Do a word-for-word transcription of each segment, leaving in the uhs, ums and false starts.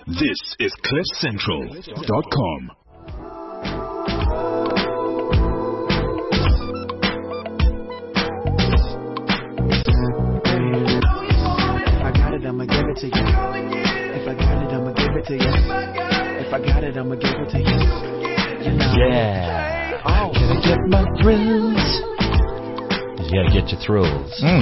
This is cliff central dot com. I'ma give it to you. If I got it, I'ma give it to you. If I got it, I'ma give it to you. You know. Yeah. Oh. Can I get my thrills? You gotta get your thrills. Mm.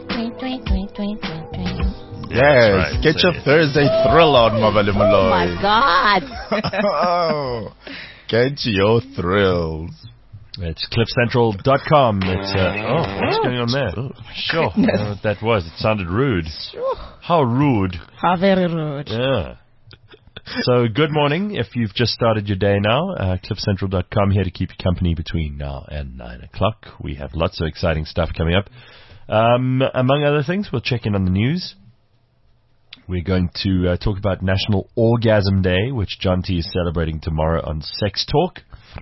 Yes, right. get So your Thursday thrill on, Mavali Oh my Malloy. God. Oh, get your thrills. It's cliff central dot com. It's, uh, oh, what's going on there? Sure. I don't know what that was. It sounded rude. Sure. How rude. How very rude. Yeah. So, good morning. If you've just started your day now, uh, cliff central dot com here to keep you company between now and nine o'clock. We have lots of exciting stuff coming up. Um, among other things, we'll check in on the news. We're going to uh, talk about National Orgasm Day, which John T is celebrating tomorrow on Sex Talk.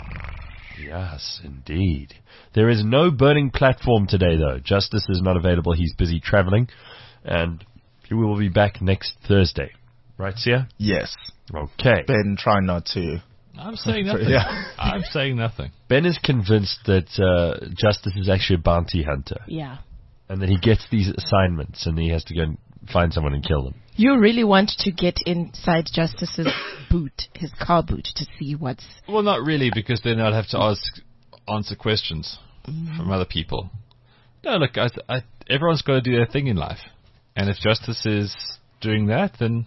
Yes, indeed. There is no burning platform today, though. Justice is not available. He's busy traveling. And he will be back next Thursday. Right, Sia? Yes. Okay. Ben, try not to. I'm saying nothing. Yeah. I'm saying nothing. Ben is convinced that uh, Justice is actually a bounty hunter. Yeah. And that he gets these assignments and he has to go and find someone and kill them. You really want to get inside Justice's boot, his car boot, to see what's... Well, not really, because then I'd have to ask, answer questions mm. from other people. No, look, I, I, everyone's got to do their thing in life. And if Justice is doing that, then...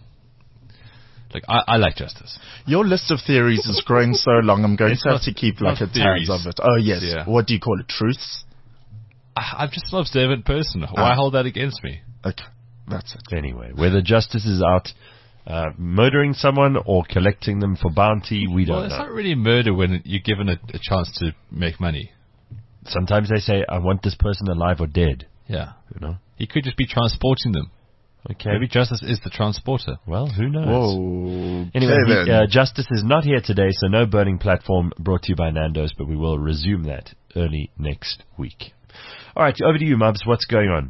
Like, I, I like Justice. Your list of theories is growing so long, I'm going It's to have not- to keep like a theories. tabs of it. Oh, yes. Yeah. What do you call it? Truths? I, I'm just an observant person. Why Ah. hold that against me? Okay. That's it. Anyway, whether Justice is out uh, murdering someone or collecting them for bounty, we don't Well, it's know. not really murder when you're given a, a chance to make money. Sometimes they say, I want this person alive or dead. Yeah. You know? He could just be transporting them. Okay. Maybe Justice is the transporter. Well, who knows? Whoa. Anyway, Okay, he, then. uh, Justice is not here today, so no burning platform brought to you by Nando's, but we will resume that early next week. All right, over to you, Mubs. What's going on?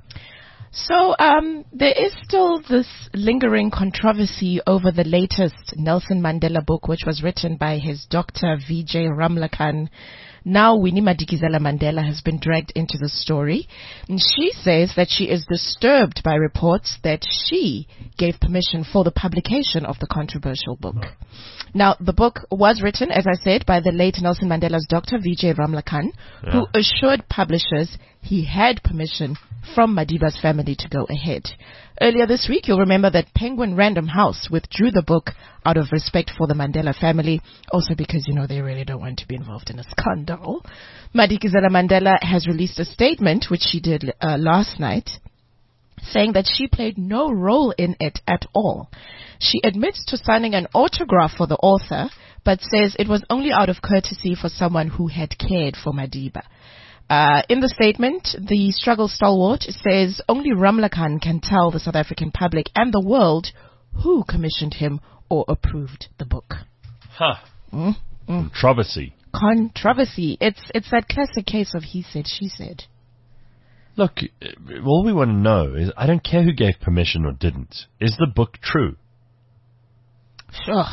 So um, there is still this lingering controversy over the latest Nelson Mandela book, which was written by his doctor, V J Ramlakhan. Now Winnie Madikizela Mandela has been dragged into the story. And she says that she is disturbed by reports that she gave permission for the publication of the controversial book. Now, the book was written, as I said, by the late Nelson Mandela's doctor, V J Ramlakhan, Yeah. who assured publishers he had permission from Madiba's family to go ahead. Earlier this week, you'll remember that Penguin Random House withdrew the book out of respect for the Mandela family, also because, you know, they really don't want to be involved in a scandal. Madikizela Mandela has released a statement, which she did uh, last night, saying that she played no role in it at all. She admits to signing an autograph for the author, but says it was only out of courtesy for someone who had cared for Madiba. Uh, in the statement, the struggle stalwart says only Ramlakhan can tell the South African public and the world who commissioned him or approved the book. Huh. Mm? Mm. Controversy. Controversy. It's it's that classic case of he said, she said. Look, uh, all we want to know is, I don't care who gave permission or didn't. Is the book true? Sure.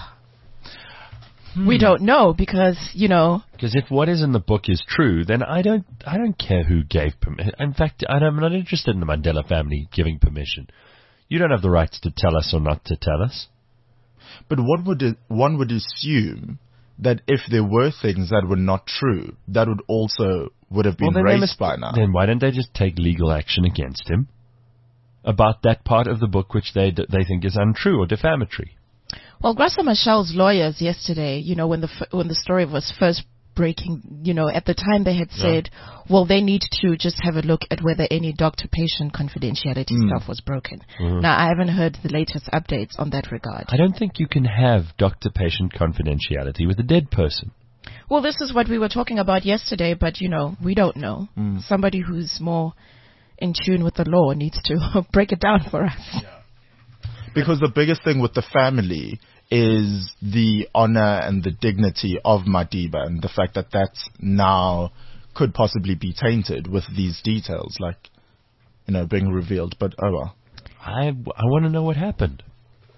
We don't know because, you know... Because if what is in the book is true, then I don't I don't care who gave permission. In fact, I'm not interested in the Mandela family giving permission. You don't have the rights to tell us or not to tell us. But what would it, one would assume that if there were things that were not true, that would also would have been Well, then they raised must- by now. Then why don't they just take legal action against him about that part of the book which they they think is untrue or defamatory? Well, Graça Machel's lawyers yesterday, you know, when the f- when the story was first breaking, you know, at the time they had Yeah. said, well, they need to just have a look at whether any doctor-patient confidentiality Mm. stuff was broken. Mhm. Now, I haven't heard the latest updates on that regard. I don't think you can have doctor-patient confidentiality with a dead person. Well, this is what we were talking about yesterday, but, you know, we don't know. Mm. Somebody who's more in tune with the law needs to break it down for us. Because the biggest thing with the family is the honor and the dignity of Madiba, and the fact that that's now could possibly be tainted with these details, like, you know, being revealed. But oh well. I, I want to know what happened.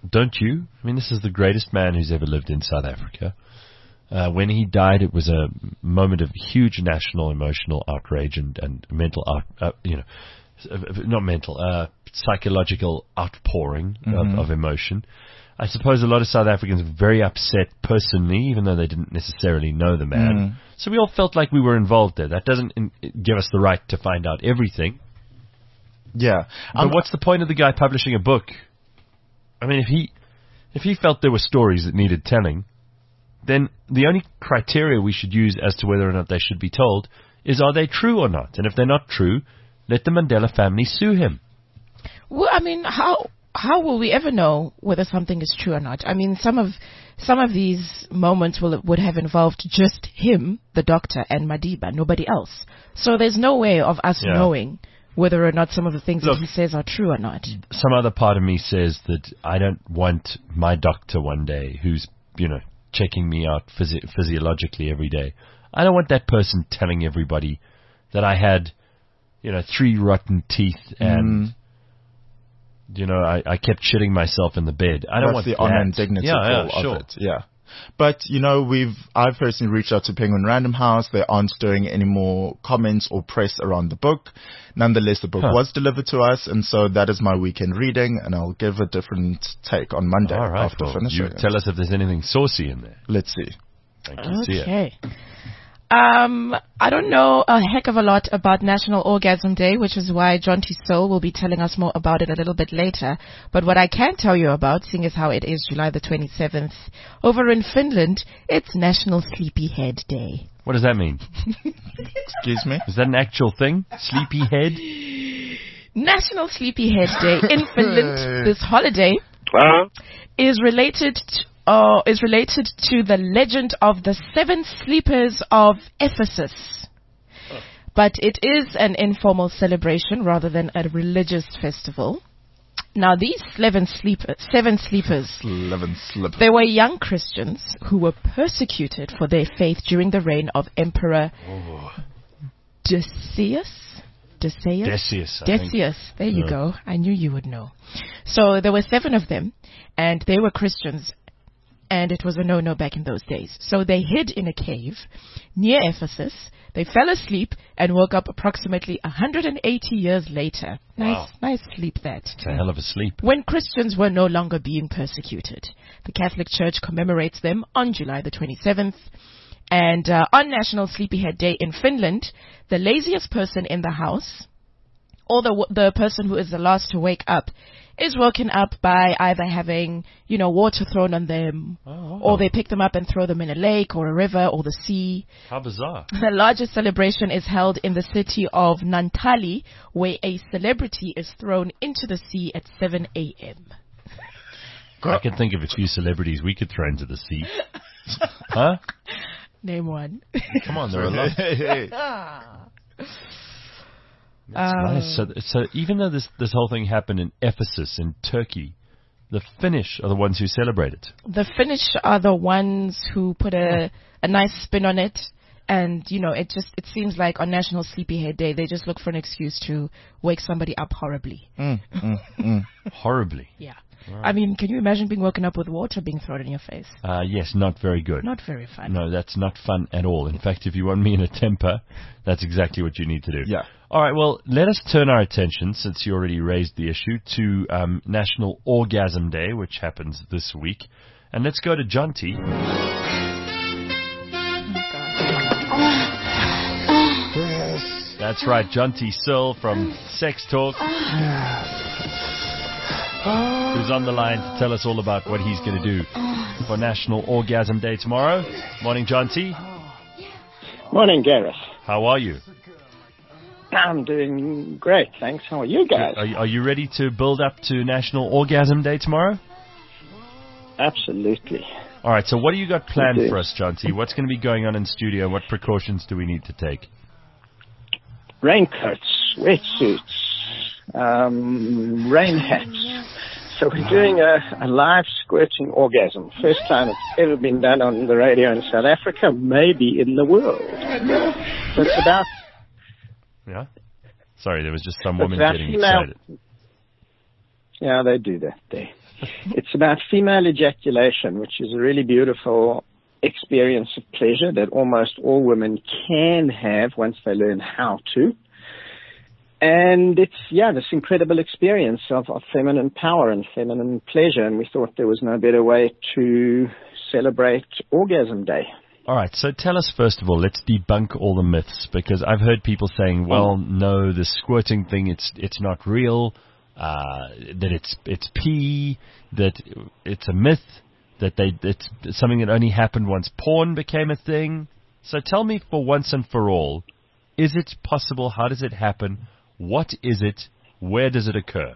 don't you? I mean, this is the greatest man who's ever lived in South Africa. Uh, when he died, it was a moment of huge national emotional outrage and, and mental, out, uh, you know, not mental, uh, psychological outpouring mm-hmm. of, of emotion. I suppose a lot of South Africans were very upset personally, even though they didn't necessarily know the man. Mm. So we all felt like we were involved there. That doesn't in, give us the right to find out everything. Yeah. But um, what's the point of the guy publishing a book? I mean, if he if he felt there were stories that needed telling, then the only criteria we should use as to whether or not they should be told is, are they true or not? And if they're not true, let the Mandela family sue him. Well, I mean, how how will we ever know whether something is true or not? I mean, some of some of these moments will would have involved just him, the doctor, and Madiba, nobody else. So there's no way of us yeah. knowing whether or not some of the things Look, that he says are true or not. Some other part of me says that I don't want my doctor one day, who's, you know, checking me out physi- physiologically every day, I don't want that person telling everybody that I had, you know, three rotten teeth and, mm. you know, I, I kept shitting myself in the bed. I don't That's want the that. honor and dignity yeah, yeah, yeah, sure. of it. Yeah. But, you know, we've, I've personally reached out to Penguin Random House. They aren't doing any more comments or press around the book. Nonetheless, the book huh. was delivered to us, and so that is my weekend reading, and I'll give a different take on Monday All right, after well, finishing you tell us if there's anything saucy in there. Let's see. Thank you. See ya. Okay. Um, I don't know a heck of a lot about National Orgasm Day, which is why John T. Soul will be telling us more about it a little bit later. But what I can tell you about, seeing as how it is July the twenty-seventh, over in Finland, it's National Sleepyhead Day. What does that mean? Excuse me? Is that an actual thing? Sleepyhead? National Sleepyhead Day in Finland. This holiday uh-huh. is related to Uh, is related to the legend of the seven sleepers of Ephesus. Oh. But it is an informal celebration rather than a religious festival. Now, these seven, sleeper, seven sleepers, seven sleepers, they were young Christians who were persecuted for their faith during the reign of Emperor oh. Decius. Decius? Decius. I Decius. Think. There you yeah. go. I knew you would know. So there were seven of them, and they were Christians. And it was a no-no back in those days. So they hid in a cave near Ephesus. They fell asleep and woke up approximately one hundred eighty years later. Nice, wow. nice sleep that. It's a hell of a sleep. When Christians were no longer being persecuted. The Catholic Church commemorates them on July the twenty-seventh. And uh, on National Sleepyhead Day in Finland, the laziest person in the house, or the the person who is the last to wake up, is woken up by either having, you know, water thrown on them, oh, or they pick them up and throw them in a lake or a river or the sea. How bizarre. The largest celebration is held in the city of Naantali, where a celebrity is thrown into the sea at seven a.m. I can think of a few celebrities we could throw into the sea. Huh? Name one. Come on, there are a lot. That's um, nice. So, so even though this this whole thing happened in Ephesus, in Turkey, the Finnish are the ones who celebrate it. The Finnish are the ones who put a a nice spin on it, and you know, it just it seems like on National Sleepyhead Day they just look for an excuse to wake somebody up horribly. Mm, mm, mm. Horribly. Yeah. Right. I mean, can you imagine being woken up with water being thrown in your face? Uh, yes, not very good. Not very fun. No, that's not fun at all. In fact, if you want me in a temper, that's exactly what you need to do. Yeah. All right, well, let us turn our attention, since you already raised the issue, to um, National Orgasm Day, which happens this week. And let's go to John T. Yes. That's right, John T. Searle from Sex Talk. Who's on the line to tell us all about what he's going to do for National Orgasm Day tomorrow. Morning, John T. Morning, Gareth. How are you? I'm doing great, thanks. How are you guys? Are, are you ready to build up to National Orgasm Day tomorrow? Absolutely. All right, so what do you got planned for us, John T? What's going to be going on in studio? What precautions do we need to take? Raincoats, wetsuits, um, rain hats. So we're doing a, a live squirting orgasm. First time it's ever been done on the radio in South Africa, maybe in the world. So it's about... Yeah? Sorry, there was just some woman getting female, excited. Yeah, they do that there. It's about female ejaculation, which is a really beautiful experience of pleasure that almost all women can have once they learn how to. And it's, yeah, this incredible experience of, of feminine power and feminine pleasure. And we thought there was no better way to celebrate Orgasm Day. All right, so tell us first of all, let's debunk all the myths, because I've heard people saying, well, no, the squirting thing, it's it's not real, uh, that it's it's pee, that it's a myth, that they it's something that only happened once porn became a thing. So tell me for once and for all, is it possible? How does it happen? What is it? Where does it occur?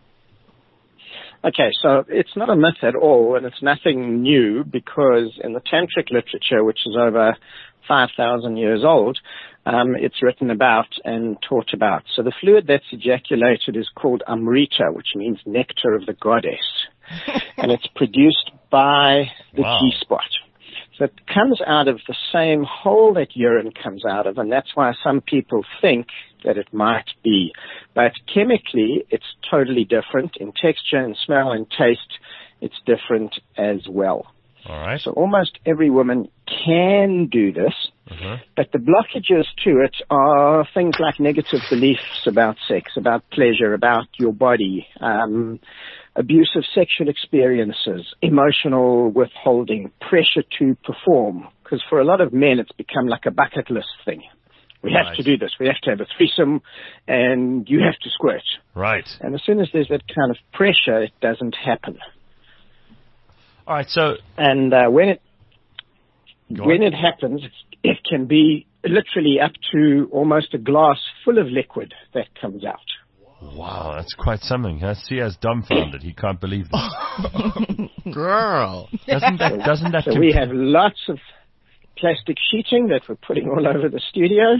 Okay, so it's not a myth at all, and it's nothing new, because in the tantric literature, which is over five thousand years old, um, it's written about and taught about. So the fluid that's ejaculated is called amrita, which means nectar of the goddess, and it's produced by the Wow. G-spot. So it comes out of the same hole that urine comes out of, and that's why some people think that it might be. But chemically, it's totally different. In texture and smell and taste, it's different as well. All right. So almost every woman can do this, Uh-huh. but the blockages to it are things like negative beliefs about sex, about pleasure, about your body, um, abusive sexual experiences, emotional withholding, pressure to perform. Because for a lot of men, it's become like a bucket list thing. We have Right. to do this. We have to have a threesome, and you have to squirt. Right. And as soon as there's that kind of pressure, it doesn't happen. All right, so And uh, when it Go when on. it happens, it's, it can be literally up to almost a glass full of liquid that comes out. wow, that's quite something. Huh? Sia's dumbfounded. He can't believe this. Girl. Doesn't that doesn't that So conf- we have lots of plastic sheeting that we're putting all over the studio.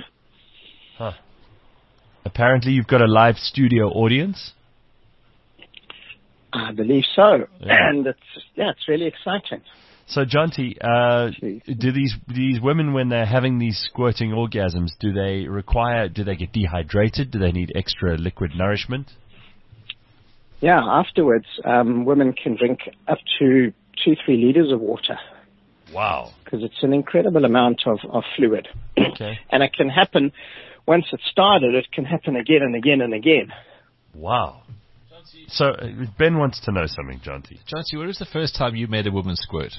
Apparently you've got a live studio audience? I believe so. Yeah. And it's, yeah, it's really exciting. So, Jonty, uh, Jeez. do these these women, when they're having these squirting orgasms, do they require, do they get dehydrated? Do they need extra liquid nourishment? Yeah, afterwards, um, women can drink up to two, three liters of water, Wow. because it's an incredible amount of, of fluid. Okay. And it can happen, once it's started, it can happen again and again and again. Wow. So, uh, Ben wants to know something, Jonty. Jonty, when was the first time you made a woman squirt?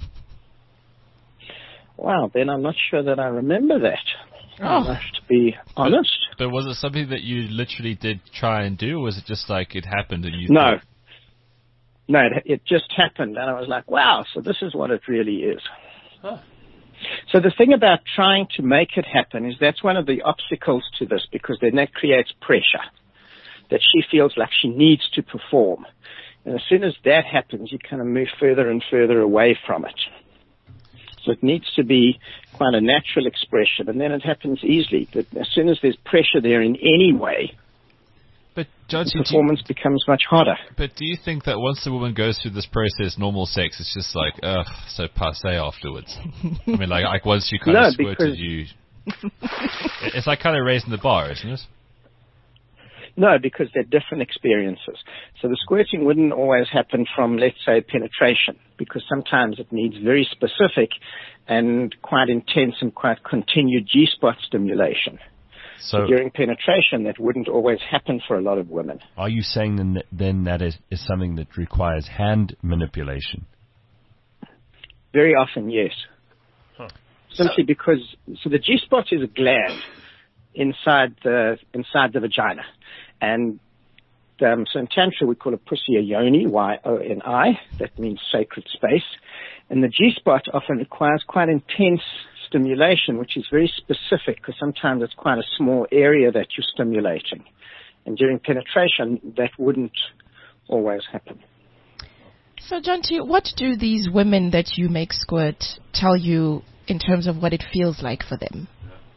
Wow, Ben, I'm not sure that I remember that. I have to be honest. But was it something that you literally did try and do, or was it just like it happened and you No. thought, No, it, it just happened, and I was like, wow, so this is what it really is. So the thing about trying to make it happen is that's one of the obstacles to this, because then that creates pressure, that she feels like she needs to perform. And as soon as that happens, you kind of move further and further away from it. So it needs to be quite a natural expression, and then it happens easily. But as soon as there's pressure there in any way, But the Jonty, do you, performance becomes much harder. but do you think that once the woman goes through this process, normal sex, it's just like, ugh, so passe afterwards? I mean, like, like once you kind No, of squirted, because- you... It's like kind of raising the bar, isn't it? No, because they're different experiences. So the squirting wouldn't always happen from, let's say, penetration, because sometimes it needs very specific and quite intense and quite continued G-spot stimulation. So, During penetration, that wouldn't always happen for a lot of women. are you saying then that, then that is, is something that requires hand manipulation? Very often, yes. Simply because, so the G-spot is a gland inside the inside the vagina. And um, so in Tantra, we call it pussy a yoni, Y O N I. That means sacred space. And the G-spot often requires quite intense stimulation, which is very specific, because sometimes it's quite a small area that you're stimulating. And during penetration, that wouldn't always happen. So, Jonty, what do these women that you make squirt tell you in terms of what it feels like for them?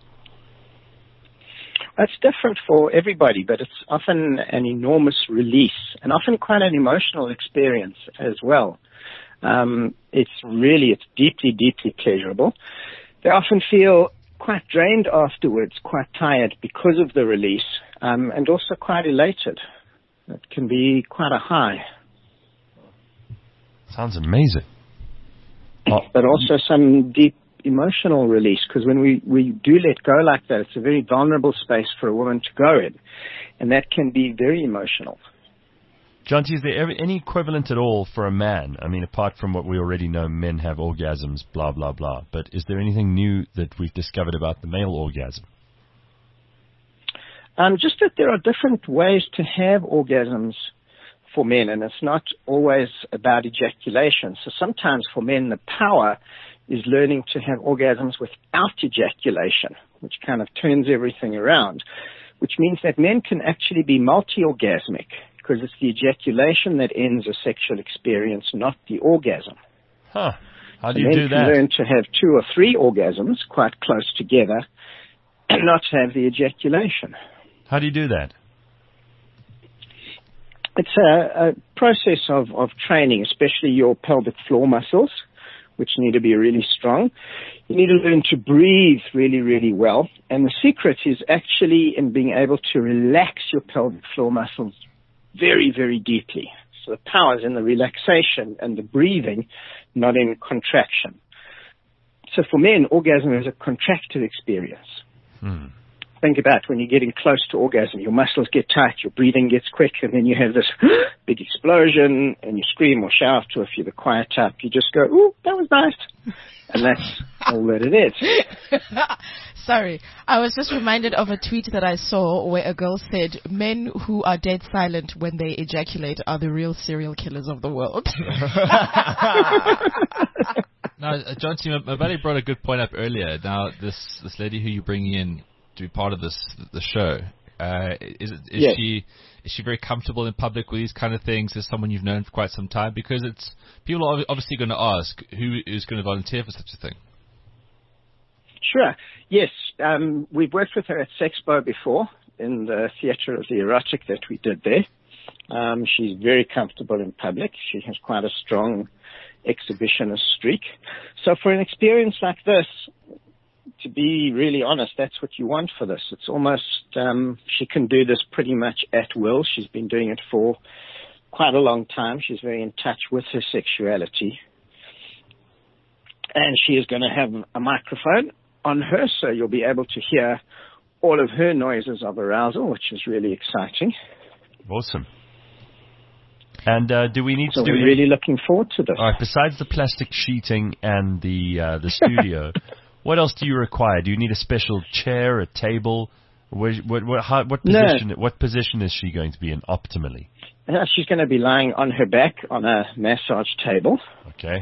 It's different for everybody, but it's often an enormous release and often quite an emotional experience as well. Um, it's really, it's deeply, deeply pleasurable. They often feel quite drained afterwards, quite tired because of the release, um, and also quite elated. It can be quite a high. Sounds amazing. Oh. But also some deep emotional release, because when we, we do let go like that, it's a very vulnerable space for a woman to go in, and that can be very emotional. Jonty, is there ever any equivalent at all for a man? I mean, apart from what we already know, men have orgasms, blah, blah, blah. But is there anything new that we've discovered about the male orgasm? Um, just that there are different ways to have orgasms for men, and it's not always about ejaculation. So sometimes for men, the power is learning to have orgasms without ejaculation, which kind of turns everything around, which means that men can actually be multi-orgasmic, because it's the ejaculation that ends a sexual experience, not the orgasm. Huh. How do so you men do can that? learn to have two or three orgasms quite close together and not have the ejaculation. How do you do that? It's a, a process of, of training, especially your pelvic floor muscles, which need to be really strong. You need to learn to breathe really, really well. And the secret is actually in being able to relax your pelvic floor muscles very, very deeply. So the power is in the relaxation and the breathing, not in contraction. So for men, orgasm is a contracted experience. Hmm. Think about when you're getting close to orgasm, your muscles get tight, your breathing gets quick, and then you have this big explosion, and you scream or shout, or if you're the quiet type, you just go, ooh, that was nice. And that's all that it is. Sorry, I was just reminded of a tweet that I saw where a girl said, men who are dead silent when they ejaculate are the real serial killers of the world. Now, uh, John, my, my buddy brought a good point up earlier. Now, this this lady who you bring in to be part of this the show, uh, is is yes. she is she very comfortable in public with these kind of things? Is someone you've known for quite some time? Because it's people are obviously going to ask who is going to volunteer for such a thing. Sure. Yes, um, we've worked with her at Sexpo before in the Theatre of the Erotic that we did there. Um, she's very comfortable in public. She has quite a strong exhibitionist streak. So for an experience like this, to be really honest, that's what you want for this. It's almost, um, she can do this pretty much at will. She's been doing it for quite a long time. She's very in touch with her sexuality. And she is going to have a microphone on her, so you'll be able to hear all of her noises of arousal, which is really exciting. Awesome. And uh, do we need so to do we're any... really looking forward to this. All right, besides the plastic sheeting and the uh, the studio, what else do you require? Do you need a special chair, a table? Where, what, what, how, what position? No. What position is she going to be in optimally? Uh, she's going to be lying on her back on a massage table. Okay.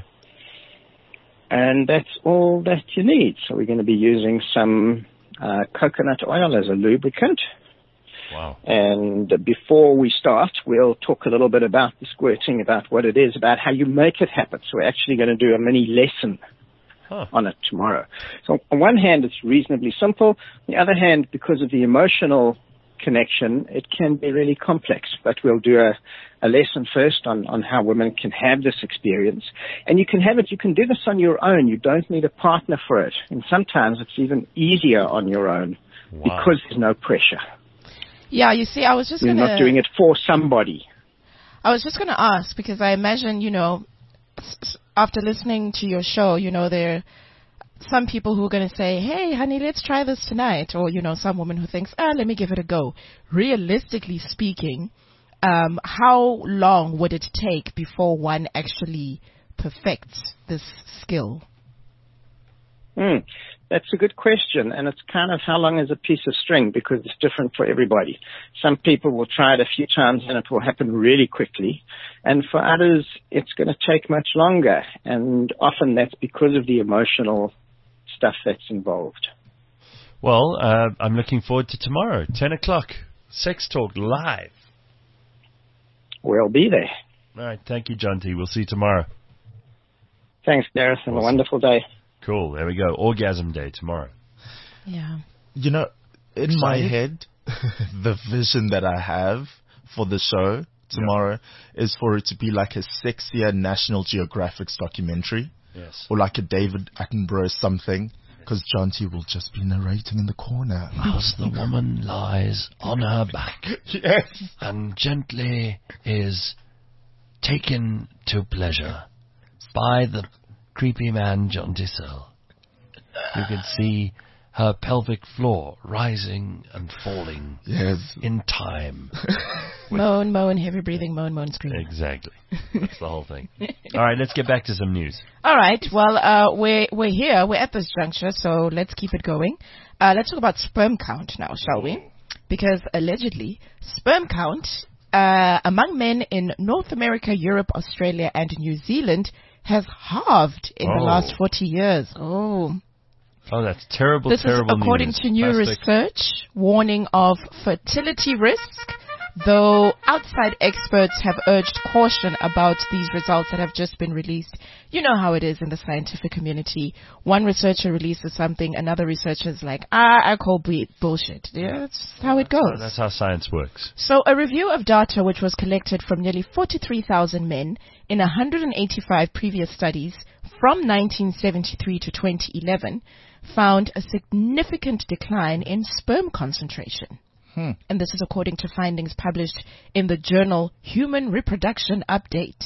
And that's all that you need. So we're going to be using some uh, coconut oil as a lubricant. Wow. And before we start, we'll talk a little bit about the squirting, about what it is, about how you make it happen. So we're actually going to do a mini lesson huh. on it tomorrow. So on one hand, it's reasonably simple. On the other hand, because of the emotional connection, it can be really complex. But we'll do a, a lesson first on, on how women can have this experience. And you can have it, you can do this on your own. You don't need a partner for it. And sometimes it's even easier on your own wow. because there's no pressure. Yeah, you see, I was just You're gonna, not doing it for somebody. I was just going to ask, because I imagine, you know, after listening to your show, you know, there are some people who are going to say, hey, honey, let's try this tonight. Or, you know, some woman who thinks, ah, let me give it a go. Realistically speaking, um, how long would it take before one actually perfects this skill? Hmm. That's a good question, and it's kind of how long is a piece of string, because it's different for everybody. Some people will try it a few times and it will happen really quickly, and for others it's going to take much longer, and often that's because of the emotional stuff that's involved. Well, uh, I'm looking forward to tomorrow, ten o'clock, Sex Talk Live. We'll be there. All right, thank you, John T. We'll see you tomorrow. Thanks, Gareth, and awesome. A wonderful day. Cool. There we go. Orgasm Day tomorrow. Yeah. You know, in Excited? my head, the vision that I have for the show tomorrow yeah. is for it to be like a sexier National Geographic documentary. Yes. Or like a David Attenborough something. Because John T will just be narrating in the corner. Whilst the woman lies on her back. Yes. And gently is taken to pleasure by the creepy man John Dissel. You can see her pelvic floor rising and falling Yes. in time. Moan, moan, heavy breathing, moan, moan, scream. Exactly. That's the whole thing. All right, let's get back to some news. All right. Well, uh, we're we're here. We're at this juncture, so let's keep it going. Uh, let's talk about sperm count now, shall we? Because allegedly, sperm count uh, among men in North America, Europe, Australia, and New Zealand has halved in the Oh. last forty years. Oh. Oh, that's terrible, This is terrible according news. to new Plastic. research warning of fertility risk, though outside experts have urged caution about these results that have just been released. You know how it is in the scientific community. One researcher releases something, another researcher is like, ah, I call bu- bullshit. Yeah, that's how it goes. That's how science works. So a review of data which was collected from nearly forty-three thousand men in one hundred eighty-five previous studies from nineteen seventy-three to twenty eleven found a significant decline in sperm concentration. Hmm. And this is according to findings published in the journal Human Reproduction Update.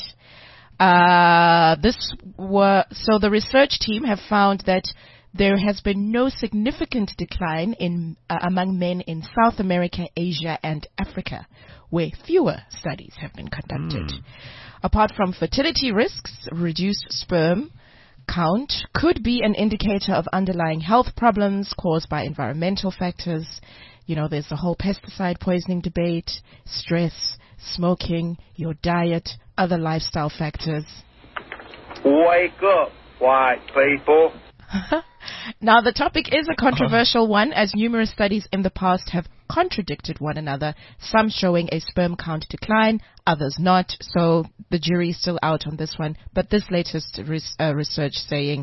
Uh, this were, so the research team have found that there has been no significant decline in uh, among men in South America, Asia, and Africa, where fewer studies have been conducted. Apart from fertility risks, reduced sperm count could be an indicator of underlying health problems caused by environmental factors. You know, there's the whole pesticide poisoning debate, stress, smoking, your diet, other lifestyle factors. Wake up, white people. Now, the topic is a controversial one, as numerous studies in the past have contradicted one another, some showing a sperm count decline, others not. So the jury is still out on this one. But this latest res- uh, research saying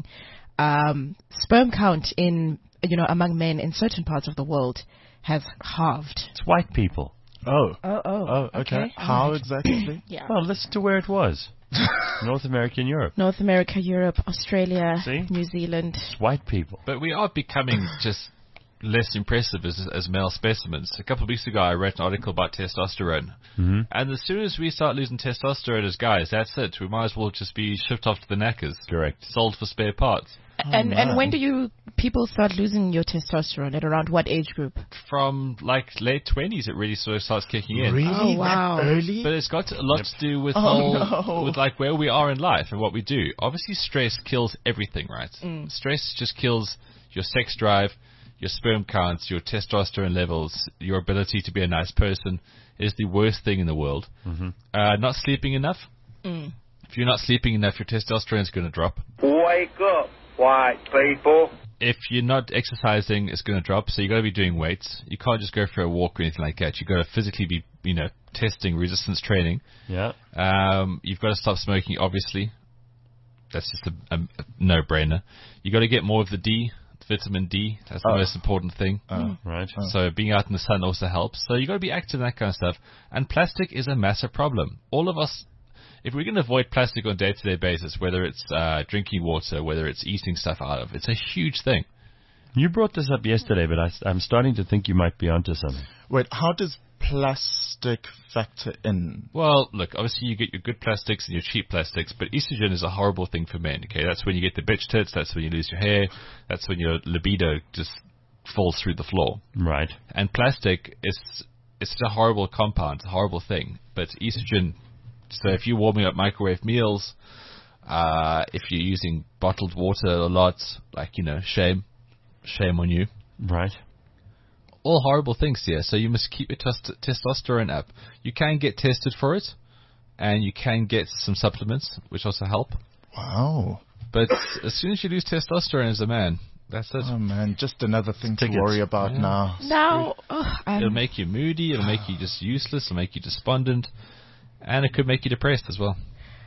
um, sperm count in, you know, among men in certain parts of the world has halved. It's white people. Oh. Oh, oh, Oh, okay. How exactly? Yeah. Well, listen to where it was. North America and Europe. North America, Europe, Australia, See? New Zealand. It's white people. But we are becoming just less impressive as, as male specimens. A couple of weeks ago, I read an article about testosterone. Mm-hmm. And as soon as we start losing testosterone as guys, that's it. We might as well just be shipped off to the knackers. Correct. Sold for spare parts. and and when do you people start losing your testosterone? At around what age group? From like late twenties, it really sort of starts kicking in. Really? Oh, wow. That early? But it's got a lot to do with Oh, whole, no. with like where we are in life and what we do. Obviously, stress kills everything, right? Mm. Stress just kills your sex drive, your sperm counts, your testosterone levels, your ability to be a nice person. It is the worst thing in the world. Mm-hmm. Uh, not sleeping enough. Mm. If you're not sleeping enough, your testosterone is going to drop. Wake up, white people. If you're not exercising, it's going to drop. So you got to be doing weights. You can't just go for a walk or anything like that. You got to physically be, you know, testing resistance training. Yeah. Um, you've got to stop smoking, obviously. That's just a, a, a no-brainer. You got to get more of the D, vitamin D. That's the Oh. most important thing. Oh. Right. So being out in the sun also helps. So you got to be active and that kind of stuff. And plastic is a massive problem. All of us, if we can avoid plastic on a day-to-day basis, whether it's uh, drinking water, whether it's eating stuff out of, it's a huge thing. You brought this up yesterday, but I, I'm starting to think you might be onto something. Wait, how does plastic factor in? Well, look, obviously you get your good plastics and your cheap plastics, but estrogen is a horrible thing for men, okay? That's when you get the bitch tits, that's when you lose your hair, that's when your libido just falls through the floor. Right. And plastic is it's such a horrible compound, it's a horrible thing. But estrogen, so if you're warming up microwave meals, uh, if you're using bottled water a lot, like, you know, shame, shame on you. Right. All horrible things here. So you must keep your test- testosterone up. You can get tested for it, and you can get some supplements, which also help. Wow. But as soon as you lose testosterone as a man, that's it. Oh, man, just another thing Tickets. to worry about Yeah. now. Now, ugh, I'm- It'll make you moody, it'll make you just useless, it'll make you despondent, and it could make you depressed as well.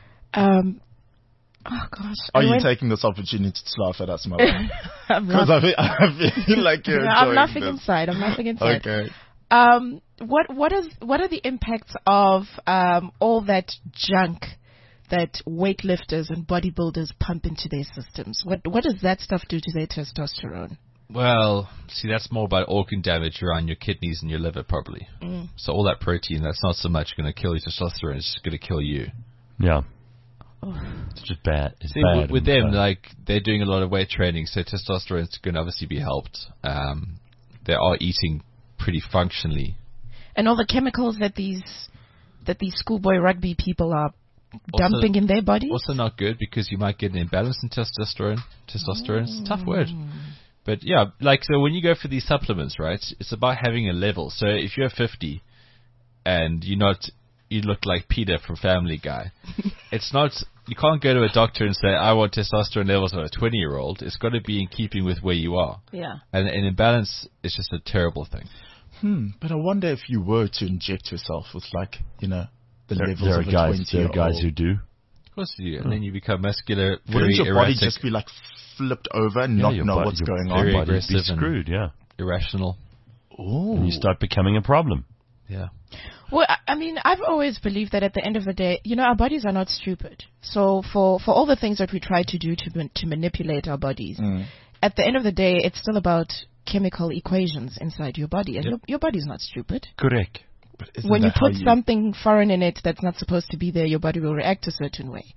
um, oh gosh. Are I you went- taking this opportunity to laugh at us, Mother? I'm Because laughing, I feel, I feel like you're no, I'm enjoying laughing this. inside. I'm laughing inside. Okay. Um, what what is what are the impacts of um all that junk that weightlifters and bodybuilders pump into their systems? What what does that stuff do to their testosterone? Well, see, that's more about organ damage around your kidneys and your liver, probably. Mm. So all that protein, that's not so much going to kill your testosterone, it's just going to kill you. Yeah. It's just bad. It's See, bad. with, with and them, bad. like they're doing a lot of weight training, so testosterone can obviously be helped. Um, they are eating pretty functionally. And all the chemicals that these that these schoolboy rugby people are Also- dumping in their bodies. Also not good because you might get an imbalance in testosterone. Testosterone is a tough word. But yeah, like, so when you go for these supplements, right, it's about having a level. So if you're fifty and you're not, you look like Peter from Family Guy, it's not, you can't go to a doctor and say, I want testosterone levels of a twenty year old. It's got to be in keeping with where you are. Yeah. And an imbalance is just a terrible thing. Hmm. But I wonder if you were to inject yourself with, like, you know, the there, levels there are of a guys, twenty there year are guys old. who do. Of course you do. And then you become muscular, very Wouldn't your erratic, body just be like flipped over and Yeah, not your know bo- what's your going very on? body would be aggressive and- screwed, yeah. irrational. Oh. And you start becoming a problem. Yeah. Well, I- I mean, I've always believed that at the end of the day, you know, our bodies are not stupid. So for, for all the things that we try to do to man- to manipulate our bodies, Mm. at the end of the day, it's still about chemical equations inside your body, and Yep. your, your body's not stupid. Correct. But isn't When you that how put something foreign in it that's not supposed to be there, your body will react a certain way.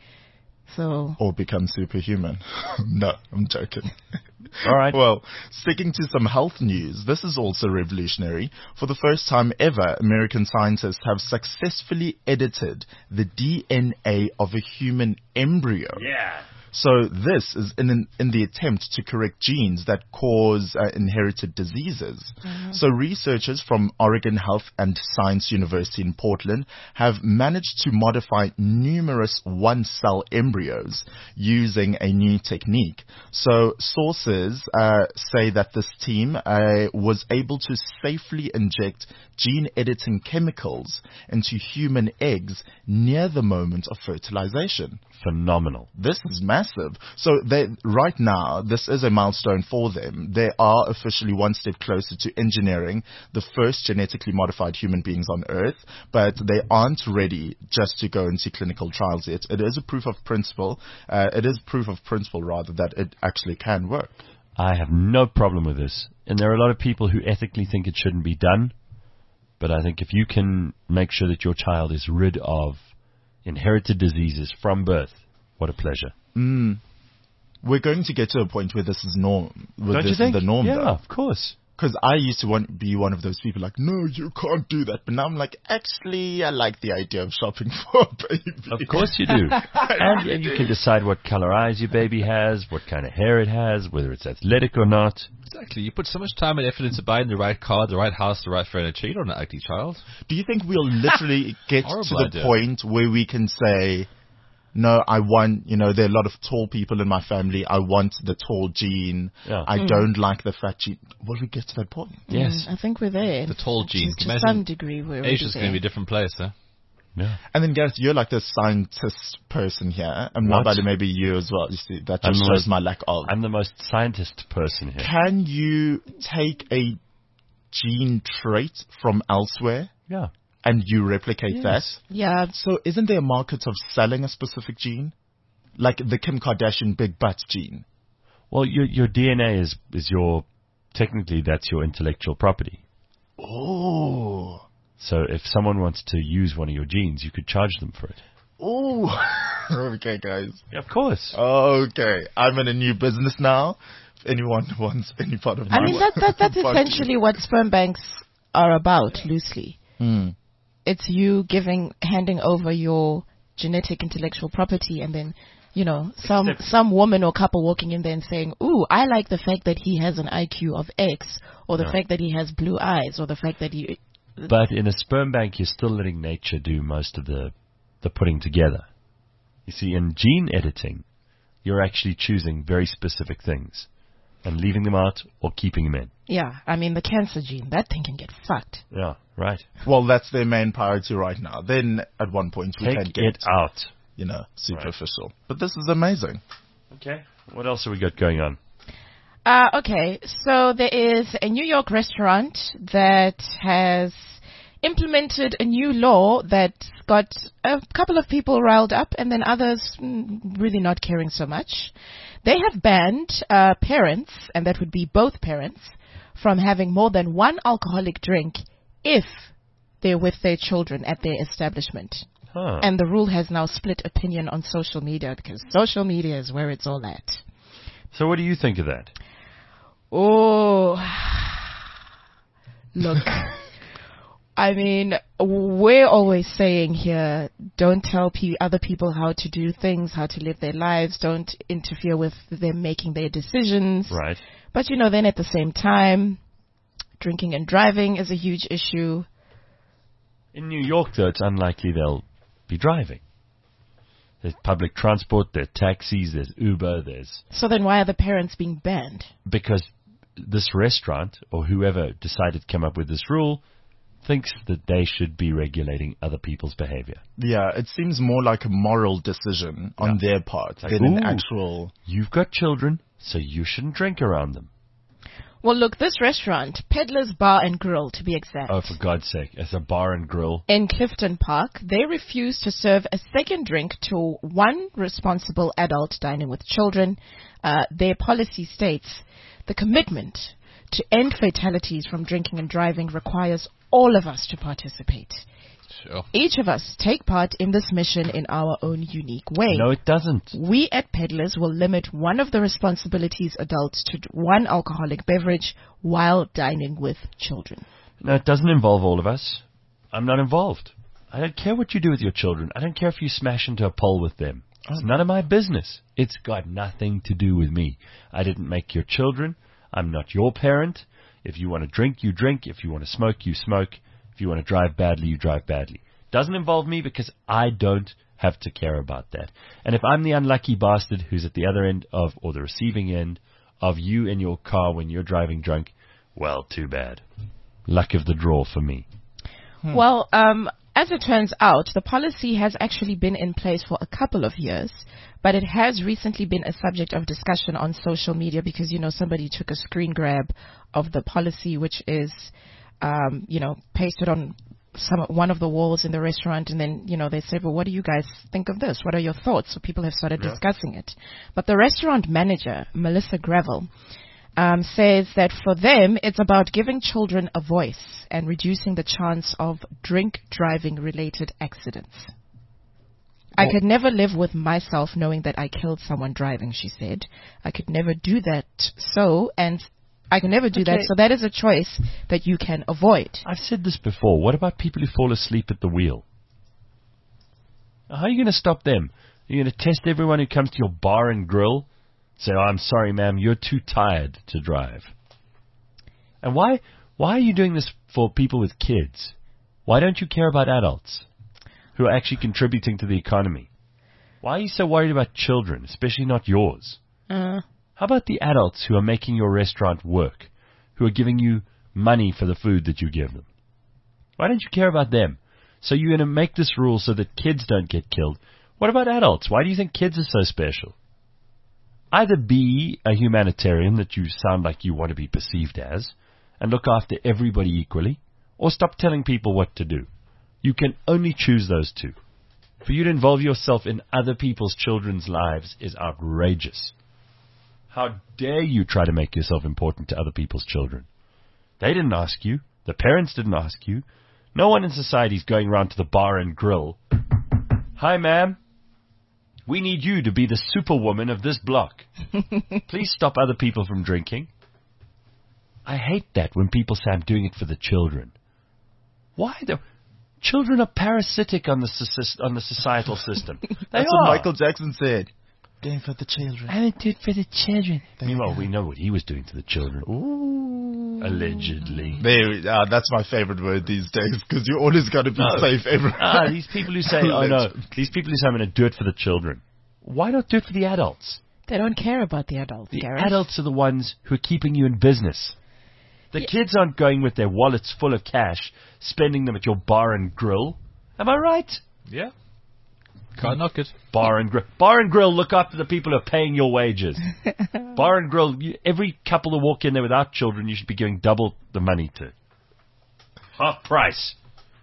So Or become superhuman. No, I'm joking. All right. Well, sticking to some health news, this is also revolutionary. For the first time ever, American scientists have successfully edited the D N A of a human embryo. Yeah. So this is in an, in the attempt to correct genes that cause uh, inherited diseases. So researchers from Oregon Health and Science University in Portland have managed to modify numerous one-cell embryos using a new technique. So sources uh, say that this team uh, was able to safely inject gene editing chemicals into human eggs near the moment of fertilization. Phenomenal. This is massive. So they, right now, this is a milestone for them. They are officially one step closer to engineering the first genetically modified human beings on Earth, but they aren't ready just to go into clinical trials yet. It is a proof of principle. Uh, it is proof of principle, rather, that it actually can work. I have no problem with this. And there are a lot of people who ethically think it shouldn't be done. But I think if you can make sure that your child is rid of inherited diseases from birth, what a pleasure. Mm. We're going to get to a point where this is norm. Where Don't this you think? is the norm, yeah, though. of course. Because I used to want be one of those people like, no, you can't do that. But now I'm like, actually, I like the idea of shopping for a baby. Of course you do. and, and you can decide what color eyes your baby has, what kind of hair it has, whether it's athletic or not. Exactly. You put so much time and effort into buying the right car, the right house, the right furniture. You don't want an ugly child. Do you think we'll literally get Horrible to the idea. point where we can say, no, I want, you know, there are a lot of tall people in my family. I want the tall gene. Yeah. I don't like the fat gene. Will we get to that point? Yes. mm, I think we're there. The tall gene. To, Imagine some degree, we're already Asia's going to be there. a different place, huh? Yeah. And then, Gareth, you're like the scientist person here. And What? nobody, maybe you as well. You see, that I'm just the shows most- my lack of. I'm the most scientist person here. Can you take a gene trait from elsewhere Yeah. and you replicate Yes. Yeah, that? So isn't there a market of selling a specific gene? Like the Kim Kardashian big butt gene. Well, your your D N A is is your technically that's your intellectual property. Oh. So if someone wants to use one of your genes, you could charge them for it. Oh. Okay, guys. Yeah, of course. Okay. I'm in a new business now. If anyone wants any part of my I mean that, that that's body. essentially what sperm banks are about, loosely. Hmm. It's you giving, handing over your genetic intellectual property, and then, you know, some Except- some woman or couple walking in there and saying, "Ooh, I like the fact that he has an I Q of X, or the Yeah. fact that he has blue eyes, or the fact that he." But in a sperm bank, you're still letting nature do most of the the putting together. You see, in gene editing, you're actually choosing very specific things and leaving them out or keeping them in. Yeah, I mean the cancer gene, that thing can get fucked. Yeah, right. Well, that's their main priority right now. Then at one point we can Take get, it out. you know, superficial. But this is amazing. Okay. What else have we got going on? Uh, okay, so there is a New York restaurant that has implemented a new law that got a couple of people riled up, and then others mm, really not caring so much. They have banned uh, parents, and that would be both parents, from having more than one alcoholic drink if they're with their children at their establishment. Huh. And the rule has now split opinion on social media because social media is where it's all at. So what do you think of that? Oh, look, I mean, we're always saying here, don't tell pe- other people how to do things, how to live their lives. Don't interfere with them making their decisions. Right. But, you know, then at the same time, drinking and driving is a huge issue. In New York, though, it's unlikely they'll be driving. There's public transport, there's taxis, there's Uber, there's... So then why are the parents being banned? Because this restaurant, or whoever decided to come up with this rule, thinks that they should be regulating other people's behavior. Yeah, it seems more like a moral decision on Yeah. their part Like, than an ooh. actual... You've got children, so you shouldn't drink around them. Well, look, this restaurant, Peddler's Bar and Grill, to be exact. Oh, for God's sake. It's a bar and grill. In Clifton Park, they refused to serve a second drink to one responsible adult dining with children. Uh, their policy states the commitment to end fatalities from drinking and driving requires all of us to participate. Sure. Each of us take part in this mission in our own unique way. No, it doesn't. We at Peddlers will limit one of the responsibilities adults to one alcoholic beverage while dining with children. No, it doesn't involve all of us. I'm not involved. I don't care what you do with your children. I don't care if you smash into a pole with them. It's none of my business. It's got nothing to do with me. I didn't make your children. I'm not your parent. If you want to drink, you drink. If you want to smoke, you smoke. If you want to drive badly, you drive badly. Doesn't involve me because I don't have to care about that. And if I'm the unlucky bastard who's at the other end of, or the receiving end of you in your car when you're driving drunk, well, too bad. Luck of the draw for me. Hmm. Well, um, as it turns out, the policy has actually been in place for a couple of years, but it has recently been a subject of discussion on social media because, you know, somebody took a screen grab of the policy, which is, um, you know, pasted on some one of the walls in the restaurant, and then, you know, they said, well, what do you guys think of this? What are your thoughts? So people have started Yeah. discussing it. But the restaurant manager, Melissa Gravel, um, says that for them, it's about giving children a voice and reducing the chance of drink-driving related accidents. I could never live with myself knowing that I killed someone driving, she said. I could never do that. So, and I can never do Okay. that. So that is a choice that you can avoid. I've said this before. What about people who fall asleep at the wheel? How are you going to stop them? Are you going to test everyone who comes to your bar and grill? Say, oh, I'm sorry, ma'am, you're too tired to drive. And why, why are you doing this for people with kids? Why don't you care about adults who are actually contributing to the economy? Why are you so worried about children, especially not yours? Uh, How about the adults who are making your restaurant work, who are giving you money for the food that you give them? Why don't you care about them? So you're going to make this rule so that kids don't get killed. What about adults? Why do you think kids are so special? Either be a humanitarian that you sound like you want to be perceived as and look after everybody equally, or stop telling people what to do. You can only choose those two. For you to involve yourself in other people's children's lives is outrageous. How dare you try to make yourself important to other people's children? They didn't ask you. The parents didn't ask you. No one in society is going round to the bar and grill. Hi, ma'am. We need you to be the superwoman of this block. Please stop other people from drinking. I hate that when people say I'm doing it for the children. Why? The children are parasitic on the soci- on the societal system. They That's are. what Michael Jackson said. Doing for the children. I would do it for the children. Meanwhile, we know what he was doing to the children. Ooh. Allegedly. There, uh, that's my favorite word these days because you always got to be No. safe everywhere. Ah, these people who say, oh no, these people who say I'm going to do it for the children. Why not do it for the adults? they don't care about the adults, The Gareth. adults are the ones who are keeping you in business. The Yeah. kids aren't going with their wallets full of cash, spending them at your bar and grill. Am I right? Yeah. Can't knock it. Bar and grill. Bar and grill look after the people who are paying your wages. Bar and grill, you, every couple that walk in there without children, you should be giving double the money to. Half price.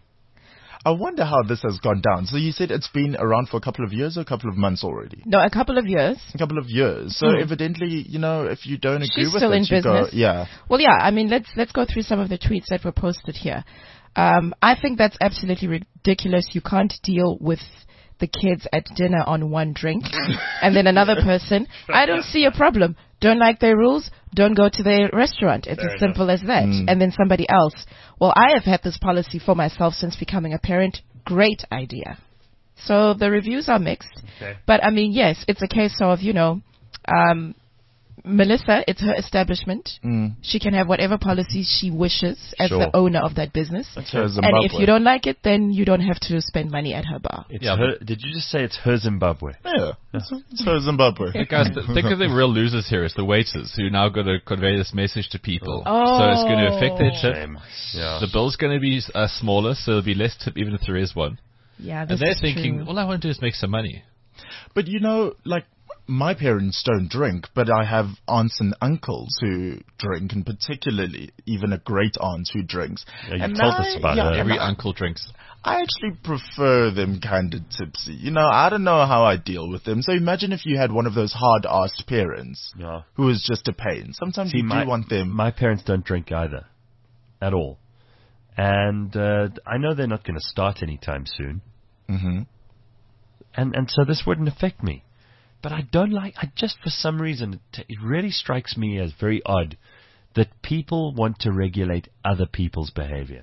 I wonder how this has gone down. So you said it's been around for a couple of years or a couple of months already? No, a couple of years. A couple of years. So Hmm. evidently, you know, if you don't agree She's with still it, in you go, business. yeah. Well, yeah, I mean, let's let's go through some of the tweets that were posted here. Um, I think that's absolutely ridiculous. You can't deal with the kids at dinner on one drink and then another person. I don't see a problem. Don't like their rules, don't go to their restaurant. It's Fair as simple as that. Mm. And then somebody else. Well, I have had this policy for myself since becoming a parent. Great idea. So the reviews are mixed. Okay. But I mean, yes, it's a case of, you know, um, Melissa, it's her establishment. Mm. She can have whatever policies she wishes as Sure. the owner of that business. It's her And Zimbabwe. if you don't like it, then you don't have to spend money at her bar. It's Yeah, her, did you just say it's her Zimbabwe? Yeah, it's, it's her Zimbabwe. Hey guys, th- think of the real losers here. It's the waiters who now got to convey this message to people. Oh. So it's going to affect their tip. Shame. Yeah. The bill's going to be uh, smaller, so there'll be less tip even if there is one. Yeah, And this they're is thinking, true. all I want to do is make some money. But you know, like, my parents don't drink, but I have aunts and uncles who drink, and particularly even a great aunt who drinks. Yeah, you And told I- us about yeah, her. and Every I- uncle drinks. I actually prefer them kind of tipsy. You know, I don't know how I deal with them. So imagine if you had one of those hard-assed parents Yeah. who is just a pain. Sometimes See, you my, do want them. my parents don't drink either. At all. And uh, I know they're not going to start anytime soon. hmm And and so this wouldn't affect me. But I don't like, I just for some reason, it, it really strikes me as very odd that people want to regulate other people's behavior.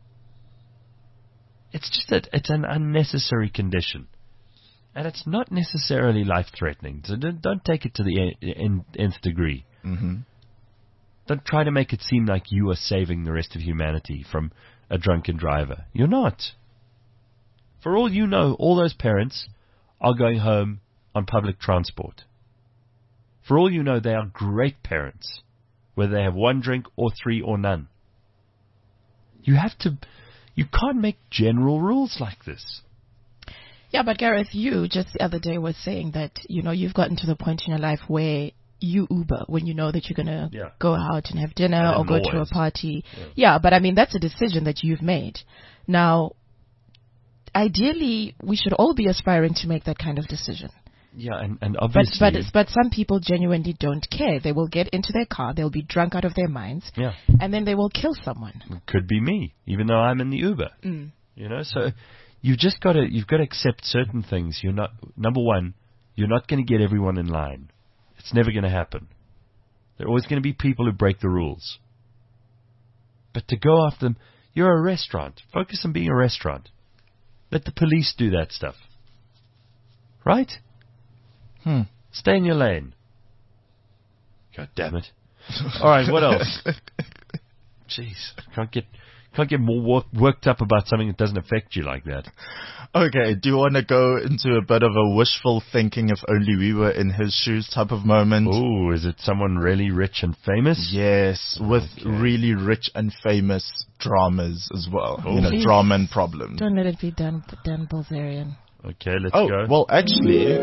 It's just that it's an unnecessary condition. And it's not necessarily life-threatening. So don't, don't take it to the en- nth degree. hmm Don't try to make it seem like you are saving the rest of humanity from a drunken driver. You're not. For all you know, all those parents are going home on public transport. For all you know, they are great parents, whether they have one drink or three or none. You have to, you can't make general rules like this. Yeah, but Gareth, you just the other day was saying that, you know, you've gotten to the point in your life where you Uber when you know that you're going to Yeah. go out and have dinner And or go to a noise. party. Yeah. Yeah, but I mean, that's a decision that you've made. Now, ideally, we should all be aspiring to make that kind of decision. Yeah, and, and But, obviously... but, but some people genuinely don't care. They will get into their car, they'll be drunk out of their minds, yeah. and then they will kill someone. It could be me, even though I'm in the Uber. Mm. You know, so you've just got to you've got to accept certain things. You're not number one. You're not going to get everyone in line. It's never going to happen. There are always going to be people who break the rules. But to go after them, you're a restaurant. Focus on being a restaurant. Let the police do that stuff. Right? Hmm. Stay in your lane. God damn it! All right, what else? Jeez, can't get can't get more work, worked up about something that doesn't affect you like that. Okay, do you want to go into a bit of a wishful thinking if only we were in his shoes type of moment? Oh, is it someone really rich and famous? Yes, with Okay. really rich and famous dramas as well. You know, Please. drama and problems. Don't let it be Dan, Dan Bilzerian. Okay, let's Oh, go. well, actually,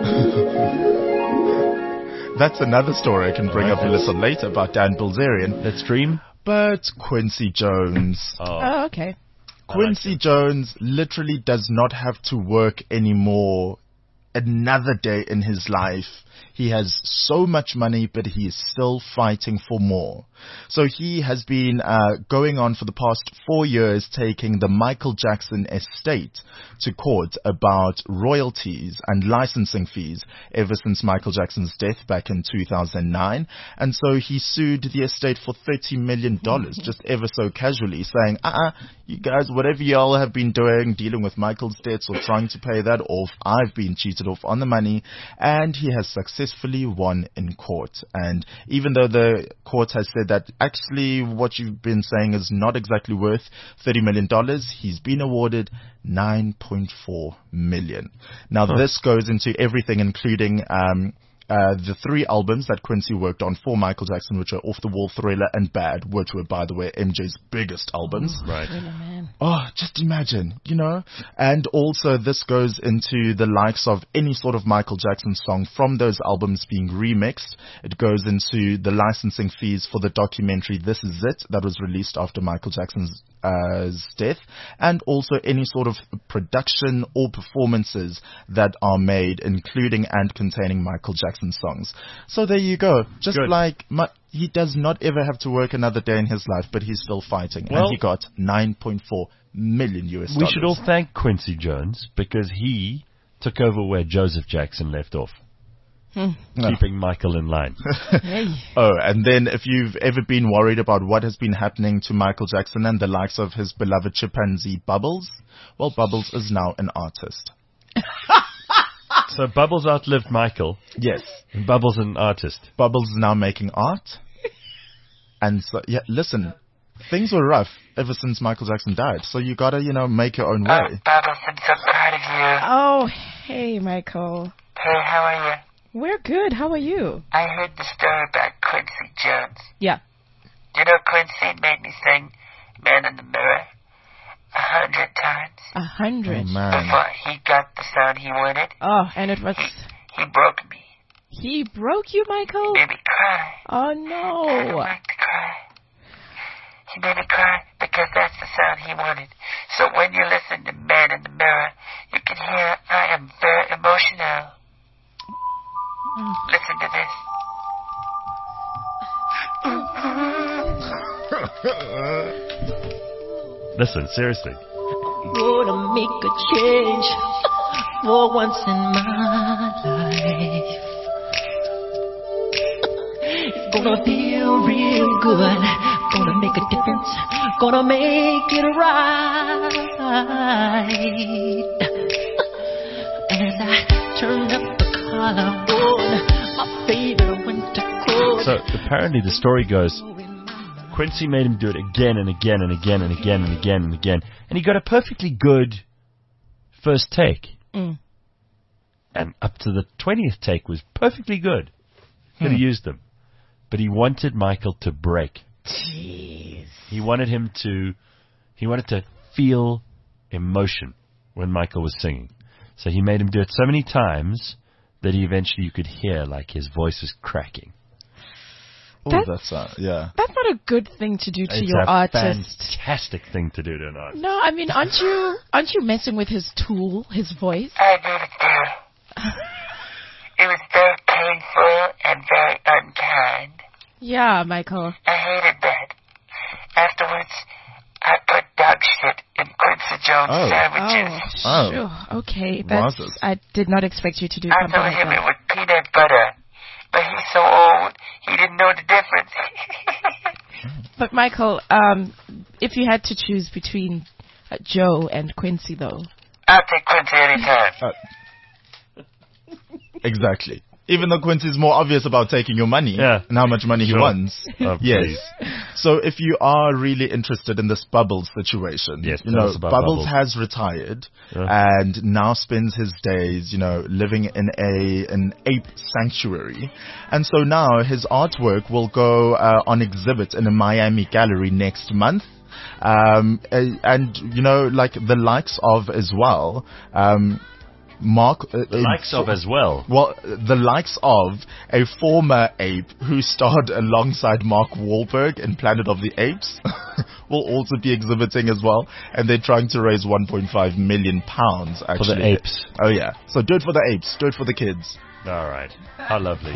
that's another story I can bring up a little later about Dan Bilzerian. Let's dream. But Quincy Jones. Oh, Oh, okay. Quincy Jones literally does not have to work anymore another day in his life. He has so much money, but he is still fighting for more. So he has been uh, going on for the past four years taking the Michael Jackson estate to court about royalties and licensing fees ever since Michael Jackson's death back in two thousand nine. And so he sued the estate for thirty million dollars, just ever so casually, saying, uh-uh, you guys, whatever y'all have been doing, dealing with Michael's debts or trying to pay that off, I've been cheated off on the money. And he has successfully won in court. And even though the court has said that actually what you've been saying is not exactly worth thirty million dollars, he's been awarded nine point four million dollars. Now, Huh. this goes into everything, including um, uh, the three albums that Quincy worked on for Michael Jackson, which are Off the Wall, Thriller, and Bad, which were, by the way, M J's biggest albums. right. Really, man. Oh, just imagine, you know? And also this goes into the likes of any sort of Michael Jackson song from those albums being remixed. It goes into the licensing fees for the documentary This Is It that was released after Michael Jackson's uh, death, and also any sort of production or performances that are made, including and containing Michael Jackson songs. So there you go. Just Good. like my, he does not ever have to work another day in his life, but he's still fighting. Well- and he got nine point four million U S We dollars. should all thank Quincy Jones because he took over where Joseph Jackson left off, Hmm. keeping Michael in line. Hey. Oh, and then if you've ever been worried about what has been happening to Michael Jackson and the likes of his beloved chimpanzee Bubbles, well, Bubbles is now an artist. So Bubbles outlived Michael, Yes. and Bubbles an artist. Bubbles is now making art. And so, yeah, listen, things were rough ever since Michael Jackson died. So you gotta, you know, make your own Oh, way. Bubbles, I'm so proud of you. Oh, hey, Michael. Hey, how are you? We're good. How are you? I heard the story about Quincy Jones. Yeah. You know, Quincy made me sing Man in the Mirror a hundred times A hundred. Oh, man. before he got the sound he wanted. Oh, and it was... He broke me. He broke you, Michael? Made me cry. Oh, I don't no. like to cry. He made me cry because that's the sound he wanted. So when you listen to Man in the Mirror, you can hear I am very emotional. Listen to this. Listen, seriously. Gonna make a change for once in my life. It's gonna feel real good. Gonna make a difference. Gonna make it right. As I turn up the collarbone, my favorite winter coat. So apparently the story goes, Quincy made him do it again and again and again and again and again and again. And he got a perfectly good first take. Mm. And up to the twentieth take was perfectly good. Could have Hmm. used them. But he wanted Michael to break. Jeez. He wanted him to, he wanted to feel emotion when Michael was singing. So he made him do it so many times that he eventually you could hear like his voice was cracking. Oh, That- that's, uh, yeah. That's not a good thing to do to It's your a artist. fantastic thing to do to an artist. No, I mean, aren't you aren't you messing with his tool, his voice? I agree with you. It was very painful and very unkind. Yeah, Michael. I hated that. Afterwards, I put dog shit in Quincy Jones Oh. sandwiches. Oh, Oh. sure. Okay, that's. Wowzers. I did not expect you to do I something told like him it that. was peanut butter. But he's so old, he didn't know the difference. But Michael, um, if you had to choose between uh, Joe and Quincy, though, I'll take Quincy anytime. Uh, exactly. Even though Quincy's more obvious about taking your money Yeah. and how much money Sure. he wants. Oh, Yes. please. So if you are really interested in this Bubbles situation, Yes, you tell know, us about Bubbles, Bubbles. has retired Yeah. and now spends his days, you know, living in a an ape sanctuary. And so now his artwork will go uh, on exhibit in a Miami gallery next month. Um, uh, and, you know, like the likes of as well, um, Mark, uh, The likes of as well. well, the likes of a former ape who starred alongside Mark Wahlberg in Planet of the Apes will also be exhibiting as well, and they're trying to raise one point five million pounds For actually. the apes. Oh yeah, so do it for the apes, do it for the kids. All right. How lovely.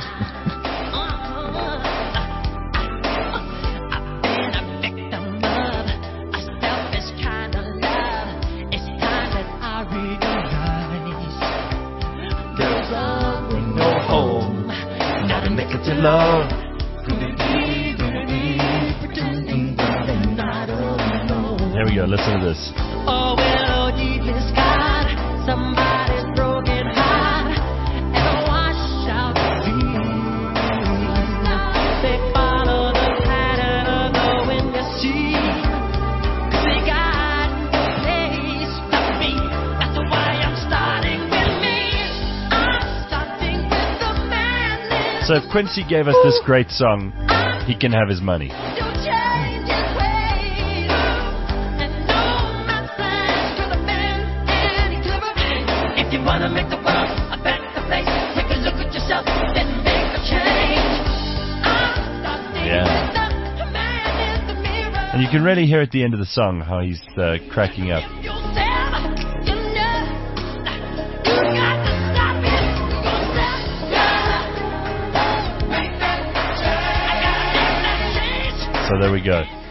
Here we go. Listen to this. Oh, well, needless God, somebody's broken heart, and wash out the fears. They follow the pattern of the wind to sea, 'cause they got no place to be. That's why I'm starting with me. I'm starting with the madness. So if Quincy gave us this great song, he can have his money. To change his ways, and know my plans could have been any clearer. If you wanna make the world a better place, take a look at yourself, then make a change. I'm starting Yeah. with the man in the mirror. And you can really hear at the end of the song how he's uh, cracking up. Yourself, you know, you got to stop it yourself. Yeah. Make that change. I gotta make that change. So there we go.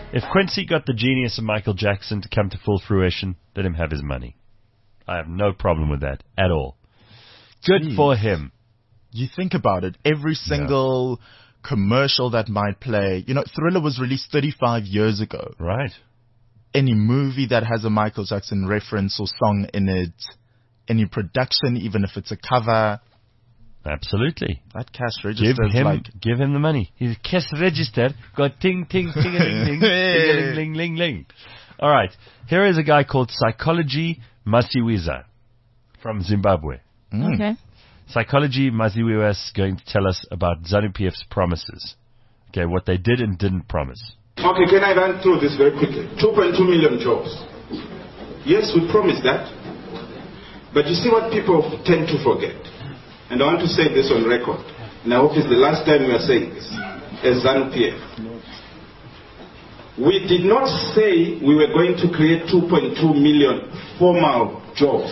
If Quincy got the genius of Michael Jackson to come to full fruition, let him have his money. I have no problem with that at all. Good Jeez. for him. You think about it, every single yeah. commercial that might play, you know, Thriller was released thirty-five years ago. Right. Any movie that has a Michael Jackson reference or song in it, any production, even if it's a cover. Absolutely. That cash register give is him, like... Give him the money. His cash register got ting, ting, ting, ling, ling, ting, ling, ling, ling. All right. Here is a guy called Psychology Masiwiza from Zimbabwe. Mm. Okay. Psychology Maziwiwa is going to tell us about ZANU-P F's promises. Okay, what they did and didn't promise. Okay, can I run through this very quickly? two point two million jobs. Yes, we promised that. But you see what people tend to forget. And I want to say this on record. And I hope it's the last time we are saying this. As ZANU-P F. We did not say we were going to create two point two million formal jobs.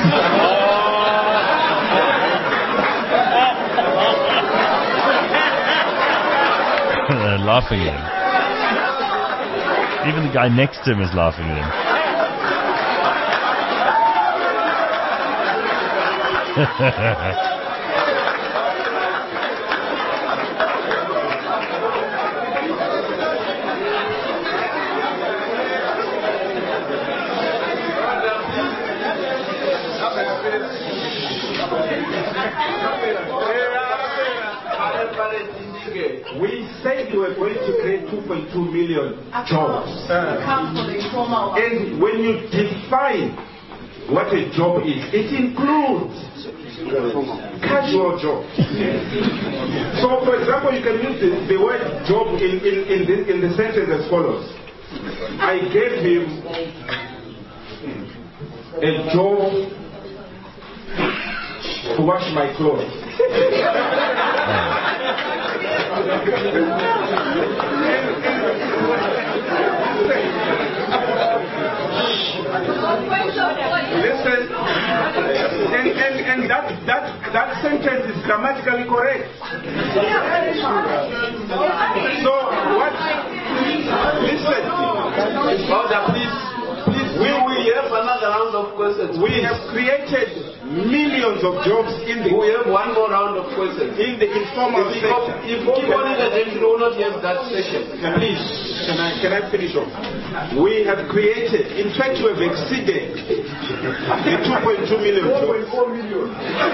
They're laughing at him. Even the guy next to him is laughing at him. We said we were going to create two point two million jobs. And when you define what a job is, it includes casual jobs. So, for example, you can use the, the word job in, in, in, the, in the sentence as follows. I gave him a job to wash my clothes. Listen, and, and, and that, that, that sentence is grammatically correct. So, what? Listen, Father, please, please, we, we have another round of questions. We have created millions of jobs in the... We have one more round of questions. In the informal if sector. If only the gentleman will not have that session. Please, can I, can I finish off? We have created, in fact, we have exceeded the two point two million jobs. four point four million.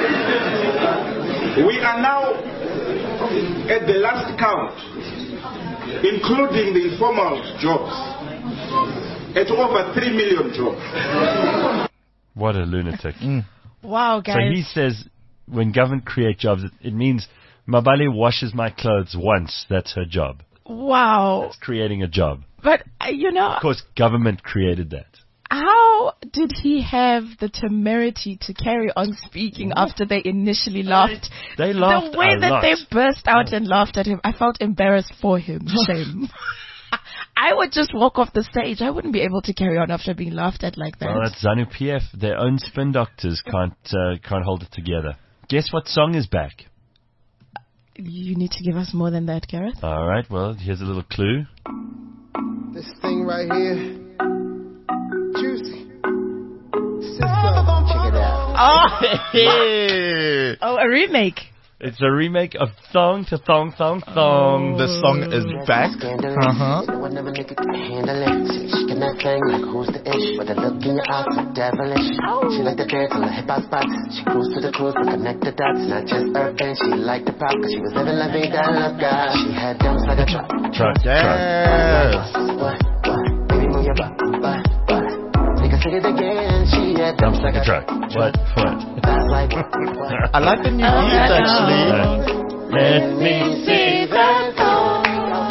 We are now at the last count, including the informal jobs, at over three million jobs. What a lunatic. Mm. Wow, guys. So he says when government create jobs, it, it means Mabali washes my clothes once. That's her job. Wow. That's creating a job. But, uh, you know... Of course, government created that. How did he have the temerity to carry on speaking after they initially laughed? They laughed The way a that lot. they burst out and laughed at him, I felt embarrassed for him. Shame. I would just walk off the stage. I wouldn't be able to carry on after being laughed at like that. Well, that's ZANU-P F. Their own spin doctors can't uh, can't hold it together. Guess what song is back? You need to give us more than that, Gareth. All right, well, here's a little clue. This thing right here, juicy. Cisco, check it out. Oh, oh, a remake. It's a remake of Thong to Thong Thong Thong. The song is back. Uh-huh. She can that thing like who's the ish with a look in your eyes so devilish. She like the dance on the hip hop spots. She cruise to the cruise to connect the dots. Not just urban, she liked the pop cause she was living la vida loca. She had dumps like a truck. Truck, Yes. What, what, baby move your butt, butt, butt. Take a sit it again. She had dumps like a truck. What? What? I like the new beat actually. Let me see that song.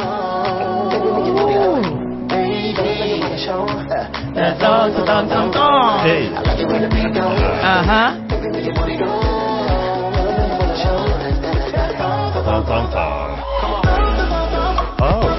That song, song, song, song. Hey. Uh-huh. Thong Thong Thong. Oh.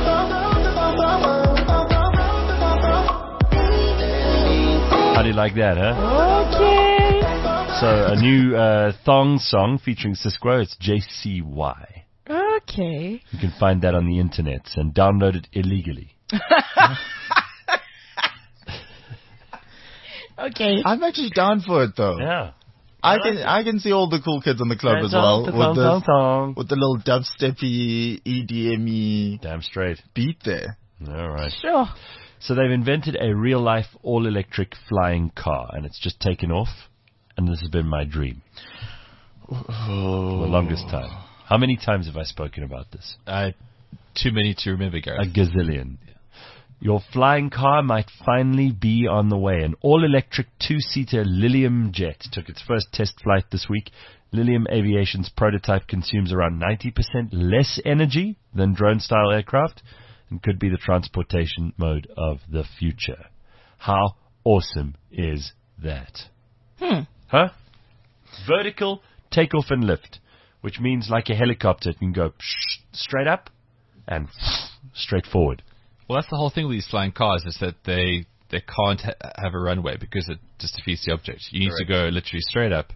How do you like that, huh? Okay. So a new uh, Thong song featuring Cisco. It's J C Y. Okay. You can find that on the internet and download it illegally. Okay. I'm actually down for it though. Yeah. I can I can see all the cool kids in the club as well with the with the little dubsteppy E D M y Damn straight beat there. All right. Sure. So they've invented a real-life all-electric flying car, and it's just taken off. And this has been my dream oh. for the longest time. How many times have I spoken about this? Uh, too many to remember, Gareth. A gazillion. Your flying car might finally be on the way. An all-electric two-seater Lilium jet took its first test flight this week. Lilium Aviation's prototype consumes around ninety percent less energy than drone-style aircraft and could be the transportation mode of the future. How awesome is that? Hmm. Huh? Vertical takeoff and lift, which means like a helicopter, it can go straight up and straight forward. Well, that's the whole thing with these flying cars, is that they they can't ha- have a runway because it just defeats the object. You need Correct. to go literally straight up.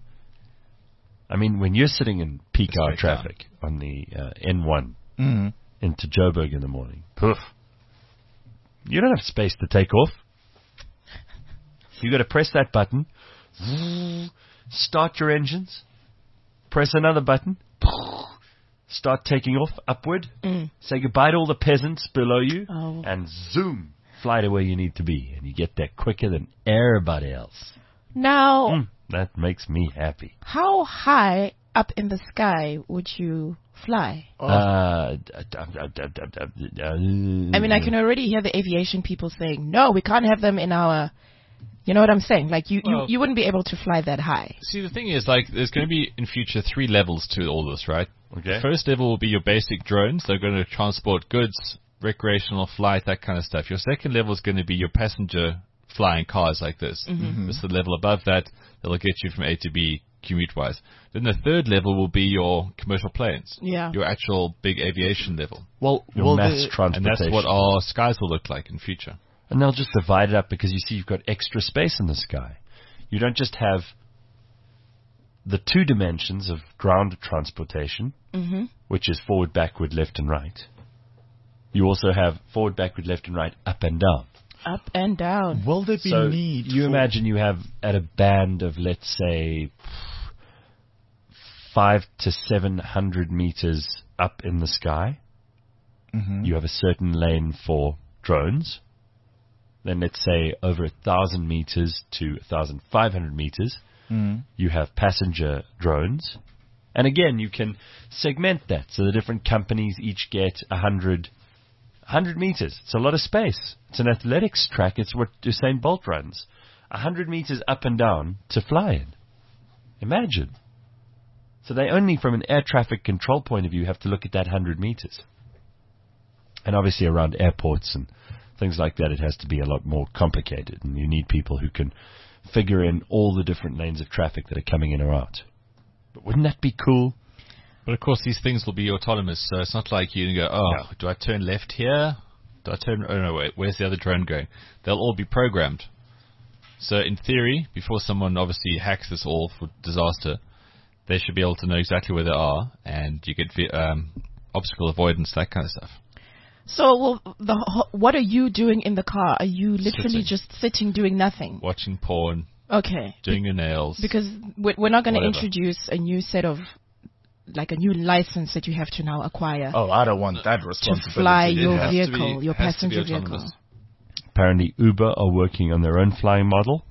I mean, when you're sitting in peak Straight hour traffic on the uh, N one Mm-hmm. into Joburg in the morning, poof, you don't have space to take off. You got to press that button, start your engines, press another button, start taking off upward, Mm. say goodbye to all the peasants below you, Oh. and zoom, fly to where you need to be. And you get there quicker than everybody else. Now, Mm, that makes me happy. how high up in the sky would you fly? Uh, d- d- d- d- d- d- d- I mean, I can already hear the aviation people saying, no, we can't have them in our... You know what I'm saying? Like, you, Well- you, you wouldn't be able to fly that high. See, the thing is, like, there's going to be in future three levels to all this, right? Okay. The first level will be your basic drones. They're going to transport goods, recreational flight, that kind of stuff. Your second level is going to be your passenger flying cars like this. Mm-hmm. This is the level above that. That'll get you from A to B commute-wise. Then the third level will be your commercial planes. Yeah. Your actual big aviation level. Well, Your well, mass the- transportation. And that's what our skies will look like in future. And they'll just divide it up because you see you've got extra space in the sky. You don't just have the two dimensions of ground transportation, Mm-hmm. which is forward, backward, left, and right. You also have forward, backward, left, and right, up and down. Up and down. will there be So need? you for- imagine you have at a band of, let's say, five to seven hundred meters up in the sky. Mhm. You have a certain lane for drones. Then let's say over a thousand meters to a thousand five hundred meters, Mm. you have passenger drones. And again, you can segment that so the different companies each get a hundred, hundred meters. It's a lot of space. It's an athletics track. It's what Usain Bolt runs. A hundred meters up and down to fly in. Imagine. So they only, from an air traffic control point of view, have to look at that hundred meters. And obviously around airports and things like that, it has to be a lot more complicated, and you need people who can figure in all the different lanes of traffic that are coming in or out. But wouldn't that be cool? But of course, these things will be autonomous, so it's not like you can go, oh, No. do I turn left here? Do I turn, oh no, wait, where's the other drone going? They'll all be programmed. So in theory, before someone obviously hacks this all for disaster, they should be able to know exactly where they are, and you get vi- um, obstacle avoidance, that kind of stuff. So, well, the, ho- what are you doing in the car? Are you literally Sitting. just sitting doing nothing? Watching porn, Okay. doing your nails. Because we- we're not going to Whatever. introduce a new set of, like a new license that you have to now acquire Oh, I don't want that to responsibility. fly It your has to vehicle, be- your has to be passenger autonomous. vehicle. Apparently Uber are working on their own flying model.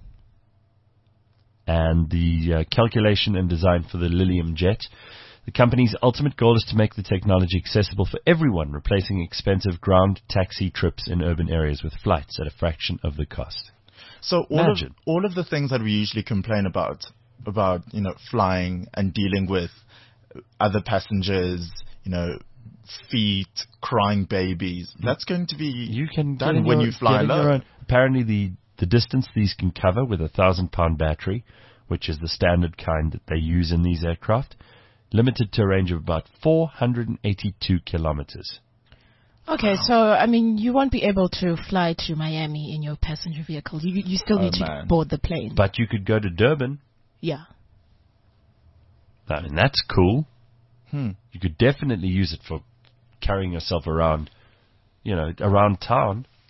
And the uh, calculation and design for the Lilium jet. The company's ultimate goal is to make the technology accessible for everyone, replacing expensive ground taxi trips in urban areas with flights at a fraction of the cost. So all of, Imagine. all of the things that we usually complain about, about, you know, flying and dealing with other passengers, you know, feet, crying babies, that's going to be You can done get in when your- you fly get in your low. own- Apparently the, the distance these can cover with a thousand pound battery, which is the standard kind that they use in these aircraft, limited to a range of about four hundred eighty-two kilometers. Okay, so, I mean, you won't be able to fly to Miami in your passenger vehicle. You, you still Oh, need to man. board the plane. But you could go to Durban. Yeah. I mean, that's cool. Hmm. You could definitely use it for carrying yourself around, you know, around town.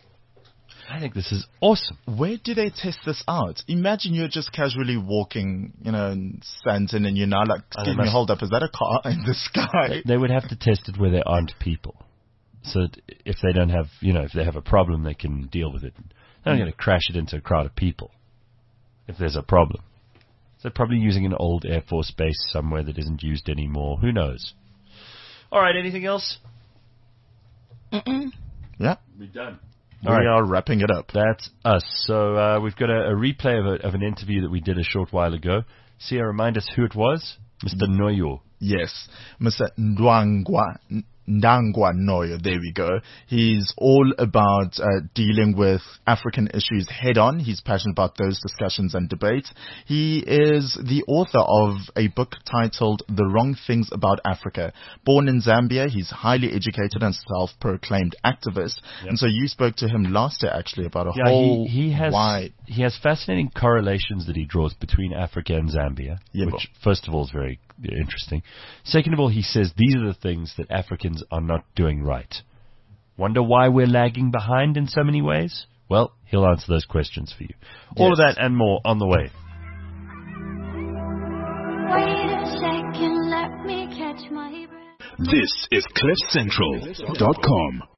I think this is awesome. Where do they test this out? Imagine you're just casually walking, you know, in Sandton, and you're now like, excuse me, hold up, is that a car in the sky? They, they would have to test it where there aren't people. So that if they don't have, you know, if they have a problem, they can deal with it. They're not going to crash it into a crowd of people if there's a problem. So they're probably using an old Air Force base somewhere that isn't used anymore. Who knows? All right, anything else? Mm-mm. Yeah. We're done. We All right. are wrapping it up. That's us. So uh, we've got a, a replay of, a, of an interview that we did a short while ago. Sia, remind us who it was? Mister Noyo. Yes. Mister Ndwangwa. Ndangwa Noyo, there we go. He's all about uh, dealing with African issues head on. He's passionate about those discussions and debates. He is the author of a book titled The Wrong Things About Africa. Born in Zambia, he's highly educated and self-proclaimed activist. Yep. And so you spoke to him last year actually about a Yeah, whole he, he has wide... he has fascinating correlations that he draws between Africa and Zambia, Yeah, which first of all is very interesting. Second of all, he says these are the things that Africans are not doing right. Wonder why we're lagging behind in so many ways? Well, he'll answer those questions for you. All Yes. of that and more on the way. Wait a second, let me catch my breath. This is cliff central dot com.